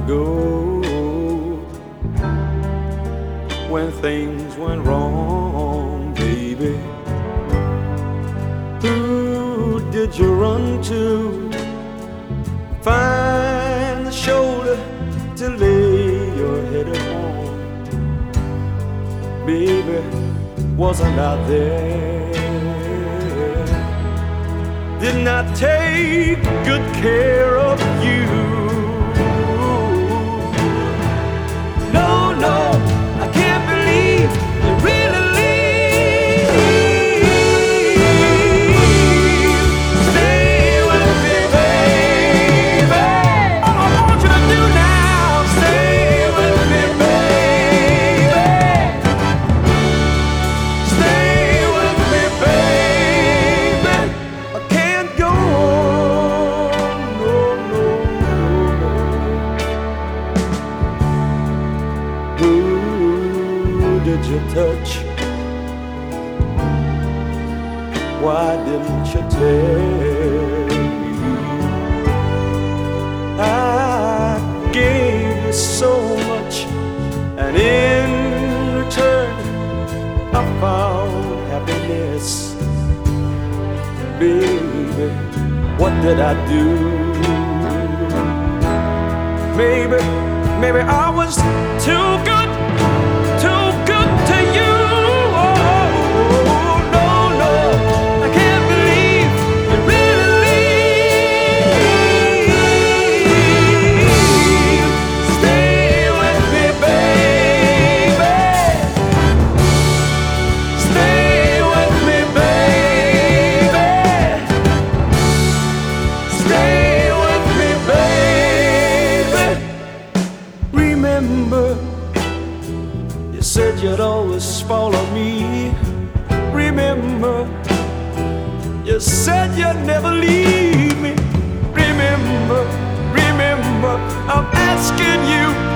ago when things went wrong, baby. Who did you run to? Find the shoulder to lay your head upon. Baby, wasn't I there? Didn't I take good care of you? No, no, I can't believe you really leave. Stay with me, baby. All I want you to do now, stay with me, baby. Stay with me, baby. I can't go on, no, no, no, no. Who did you touch? Why didn't you tell me? I gave you so much, and in return I found happiness. Baby, what did I do? Maybe I was too good to you. Oh, no, no, I can't believe you really leave. Stay with me, baby. Stay with me, baby. Stay with me, baby. Remember, you said you'd always follow me. Remember, you said you'd never leave me. Remember, I'm asking you.